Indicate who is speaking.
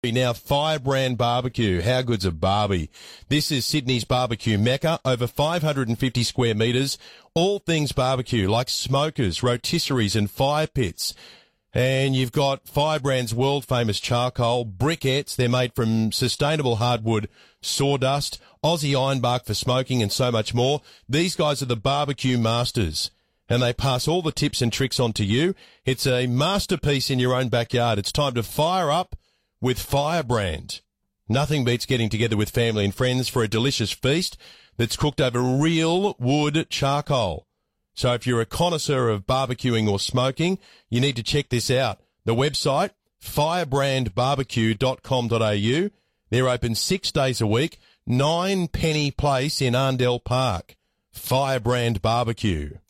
Speaker 1: Now, Firebrand Barbecue. How good's a barbie? This is Sydney's barbecue mecca. Over 550 square metres. All things barbecue, like smokers, rotisseries and fire pits. And you've got Firebrand's world-famous charcoal, briquettes. They're made from sustainable hardwood sawdust, Aussie ironbark for smoking and so much more. These guys are the barbecue masters, and they pass all the tips and tricks on to you. It's a masterpiece in your own backyard. It's time to fire up with Firebrand. Nothing beats getting together with family and friends for a delicious feast that's cooked over real wood charcoal. So if you're a connoisseur of barbecuing or smoking, you need to check this out. The website, firebrandbarbecue.com.au. They're open 6 days a week, 9 Penny Place in Arndell Park. Firebrand Barbecue.